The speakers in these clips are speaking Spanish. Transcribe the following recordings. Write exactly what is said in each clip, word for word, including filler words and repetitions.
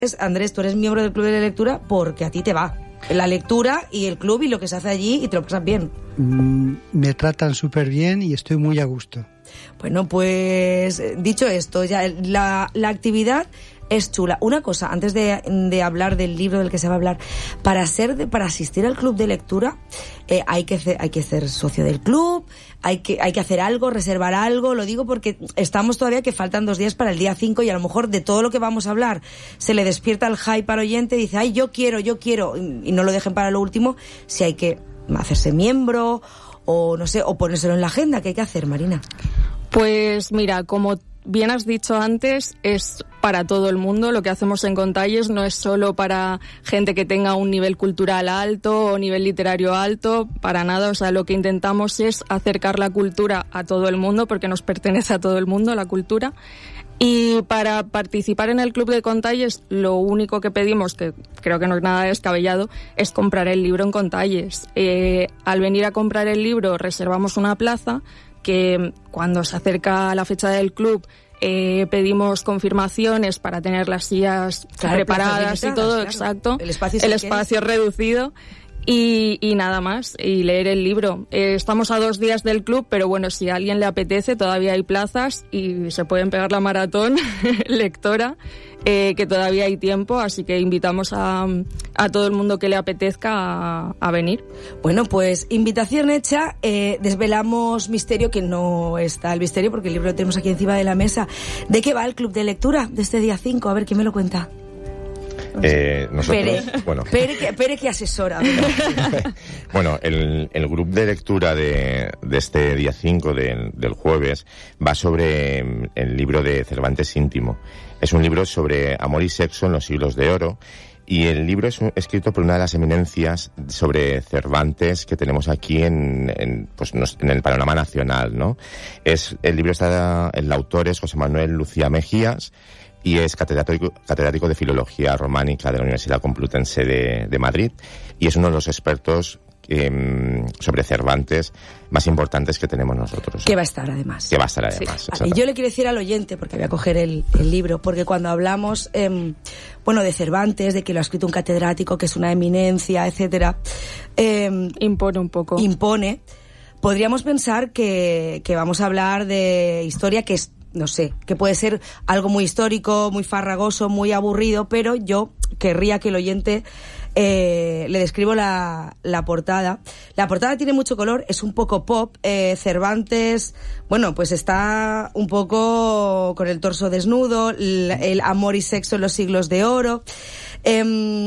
Andrés, tú eres miembro del Club de Lectura porque a ti te va la lectura y el club y lo que se hace allí y te lo pasas bien. Mm, me tratan súper bien y estoy muy a gusto. Bueno, pues dicho esto, ya la, la actividad es chula. Una cosa, antes de, de hablar del libro del que se va a hablar, para ser de, para asistir al club de lectura eh, hay que hay que ser socio del club, hay que hay que hacer algo, reservar algo. Lo digo porque estamos todavía que faltan dos días para el día cinco y a lo mejor de todo lo que vamos a hablar se le despierta el hype al oyente y dice, ay, yo quiero, yo quiero, y no lo dejen para lo último. Si hay que hacerse miembro o no sé, o ponérselo en la agenda, ¿qué hay que hacer, Marina? Pues mira, como bien has dicho antes, es para todo el mundo. Lo que hacemos en Contalles no es solo para gente que tenga un nivel cultural alto o nivel literario alto, para nada. O sea, lo que intentamos es acercar la cultura a todo el mundo, porque nos pertenece a todo el mundo la cultura. Y para participar en el Club de Contalles, lo único que pedimos, que creo que no es nada descabellado, es comprar el libro en Contalles. Eh, al venir a comprar el libro, reservamos una plaza, que cuando se acerca la fecha del club eh, pedimos confirmaciones para tener las sillas claro, preparadas y todo, claro. Exacto, el espacio, el espacio es reducido y, y nada más, y leer el libro. Eh, estamos a dos días del club, pero bueno, si a alguien le apetece todavía hay plazas y se pueden pegar la maratón lectora. Eh, que todavía hay tiempo, así que invitamos a, a todo el mundo que le apetezca a, a venir. Bueno, pues invitación hecha, eh, desvelamos misterio, que no está el misterio porque el libro lo tenemos aquí encima de la mesa. ¿De qué va el club de lectura de este día cinco? A ver, ¿quién me lo cuenta? Eh, nosotros, Pere, bueno. Pere, que, Pere que asesora. Bueno, el, el grupo de lectura de, de este día cinco, de, del jueves, va sobre el libro de Cervantes Íntimo. Es un libro sobre amor y sexo en los siglos de oro, y el libro es un, escrito por una de las eminencias sobre Cervantes que tenemos aquí en, en, pues, en el panorama nacional, ¿no? Es, el libro está, el autor es José Manuel Lucía Mejías, y es catedrático, catedrático de Filología Románica de la Universidad Complutense de, de Madrid, y es uno de los expertos eh, sobre Cervantes más importantes que tenemos nosotros. Que va a estar además. Que va a estar además. Sí. Vale, y yo le quiero decir al oyente, porque voy a coger el, el libro, porque cuando hablamos, eh, bueno, de Cervantes, de que lo ha escrito un catedrático, que es una eminencia, etcétera, eh, impone un poco. Impone. Podríamos pensar que, que vamos a hablar de historia que es, no sé, que puede ser algo muy histórico, muy farragoso, muy aburrido, pero yo querría que el oyente eh, le describo la, la portada. La portada tiene mucho color, es un poco pop. eh, Cervantes, bueno, pues está un poco con el torso desnudo, el, el amor y sexo en los siglos de oro. Eh,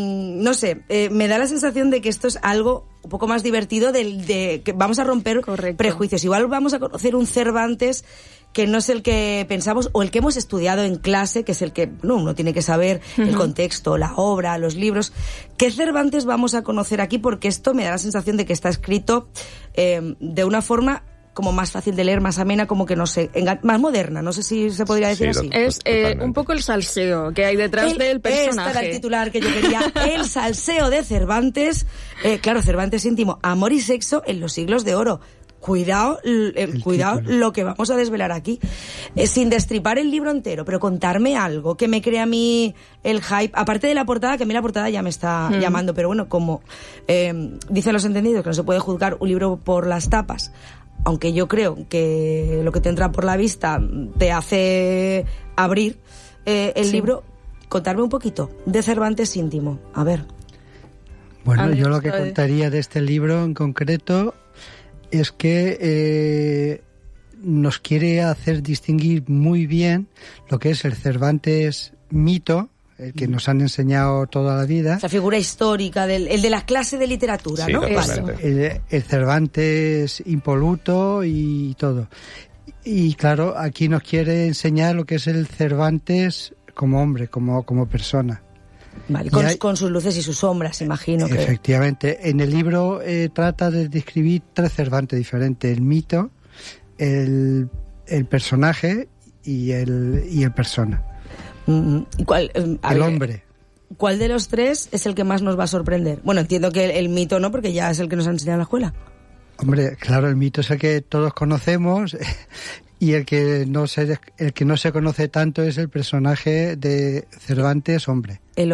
no sé, eh, me da la sensación de que esto es algo un poco más divertido, de, de que vamos a romper Correcto. prejuicios. Igual vamos a conocer un Cervantes que no es el que pensamos o el que hemos estudiado en clase, que es el que no, uno tiene que saber uh-huh. el contexto, la obra, los libros. ¿Qué Cervantes vamos a conocer aquí? Porque esto me da la sensación de que está escrito eh, de una forma como más fácil de leer, más amena, como que no sé, más moderna, no sé si se podría decir sí, así. Es eh, un poco el salseo que hay detrás el, del personaje. Este era el titular que yo quería, el salseo de Cervantes. Eh, claro, Cervantes Íntimo, amor y sexo en los siglos de oro. Cuidado, eh, cuidado lo que vamos a desvelar aquí. Eh, sin destripar el libro entero, pero contarme algo que me crea a mí el hype. Aparte de la portada, que a mí la portada ya me está mm. llamando, pero bueno, como eh, dicen los entendidos que no se puede juzgar un libro por las tapas, aunque yo creo que lo que te entra por la vista te hace abrir eh, el sí. libro. Contarme un poquito de Cervantes Íntimo. A ver. Bueno, Andrés, yo lo que contaría de este libro en concreto es que eh, nos quiere hacer distinguir muy bien lo que es el Cervantes mito, el que nos han enseñado toda la vida. Esa figura histórica, del, el de la clase de literatura, sí, ¿no? El, el Cervantes impoluto y todo. Y claro, aquí nos quiere enseñar lo que es el Cervantes como hombre, como, como persona. Vale, con, hay, con sus luces y sus sombras, imagino. Que... Efectivamente. En el libro eh, trata de describir tres Cervantes diferentes. El mito, el, el personaje y el, y el persona. ¿Y cuál, eh, el ver, hombre. ¿Cuál de los tres es el que más nos va a sorprender? Bueno, entiendo que el, el mito no, porque ya es el que nos han enseñado en la escuela. Hombre, claro, el mito es el que todos conocemos Y el que no se el que no se conoce tanto es el personaje de Cervantes hombre. El